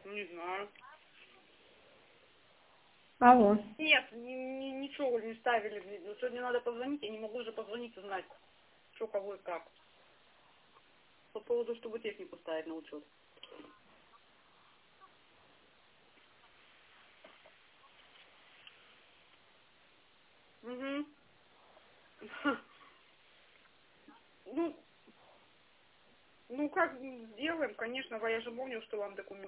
Не знаю. Алло. Нет, ничего не ставили в видео. Сегодня надо позвонить, я не могу уже позвонить и узнать, что, кого и как. По поводу, чтобы технику ставить на учет. Угу. Ну, как сделаем, конечно, я же помню, что вам документ.